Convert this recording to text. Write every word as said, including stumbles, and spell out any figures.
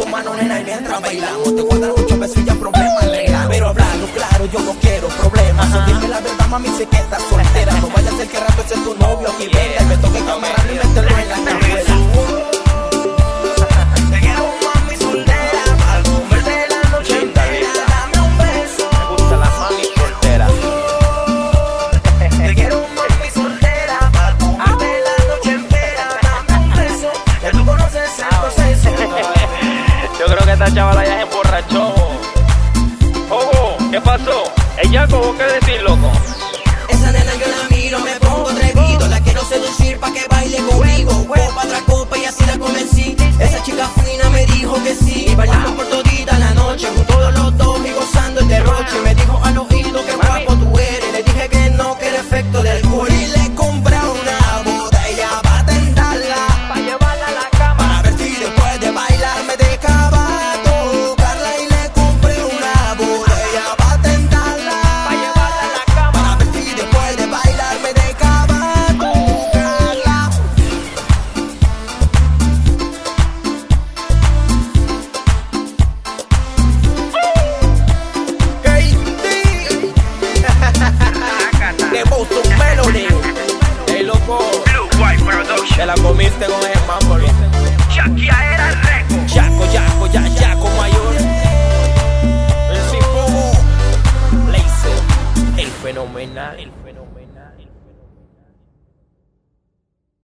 tu mano, nena, y mientras bailamos te cuadran muchos besos y ya problemas arreglan. Pero hablando claro, yo no quiero problemas. So, dime la verdad, mami, sé que estás soltera. No vaya a ser que rato ese es tu novio aquí venga y me toque camarón y meterlo en la cajuela. Te quiero, mami, soltera, para comerte la noche entera. Dame un beso. Me gusta la mami soltera. Te quiero, mami, soltera, para comerte la noche entera. Dame un beso. Ya tú conoces el proceso. Yo creo que esta chavala ya se emborrachó. Ojo, ¿qué pasó? Ella tuvo que decir, loco. Esa nena yo la miro, me pongo atrevido. La quiero seducir pa' que baile conmigo. Copa tras copa y así la convencí. Esa chica fina me dijo que sí. Y bailamos por todita la noche, con todos los dos y gozando el derroche. Me dijo al oído que guapo tú eres. Le dije que no, que era efecto de alcohol. Y le compré una botella pa' tentarla, Pa' llevarla a la cama. para ver si después de bailar me dejaba tocarla. Y le compré una botella pa' tentarla, Pa' llevarla a la cama. para ver si después de bailar me dejaba tocarla. Hey, D. De Boston Melody. Hey, loco, Blue White Production. te la comiste con ese mambo, loco. Shakira era el récord. Yaco, yaco, ya, yaco mayor. El Cipogo. Laser. El fenomenal. El fenomenal.